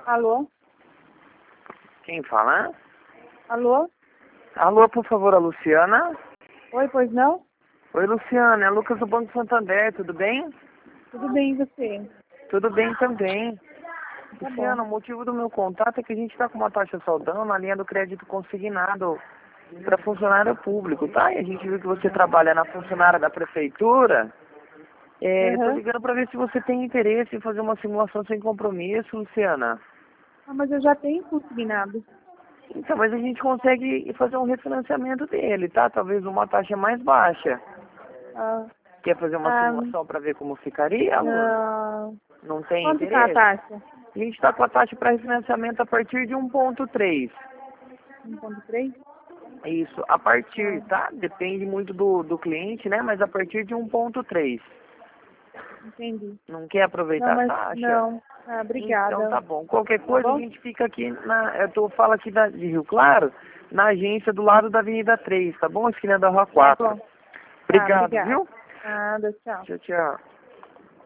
Alô? Quem fala? Alô? Alô, por favor, a Luciana? Oi, pois não? Oi, Luciana, é Lucas do Banco Santander, tudo bem? Tudo bem, e você? Tudo bem também. Tá Luciana, bom. o motivo do meu contato é que a gente está com uma taxa saudando na linha do crédito consignado para funcionário público, tá? E a gente viu que você trabalha na funcionária da prefeitura. Eu tô Aham. ligando para ver se você tem interesse em fazer uma simulação sem compromisso, Luciana. Ah, mas eu já tenho consignado. Então, mas a gente consegue fazer um refinanciamento dele, tá? Talvez uma taxa mais baixa. Ah, Quer fazer uma ah, simulação para ver como ficaria, Lu? ah, Não tem quanto tá a interesse? taxa? A gente está com a taxa para refinanciamento a partir de 1,3. 1,3? Isso, a partir, Ah, tá? Depende muito do cliente, né? Mas a partir de 1,3. entendi. Não quer Não, aproveitar a mas taxa? não. Ah, Então obrigada. tá bom. Qualquer Tá coisa a bom? gente fica aqui falo aqui de Rio Claro, na agência do lado da Avenida 3, tá bom? Esquina da Rua Tá 4. bom. Tá, Obrigado, obrigada. viu? Nada, tchau. Tchau, tchau.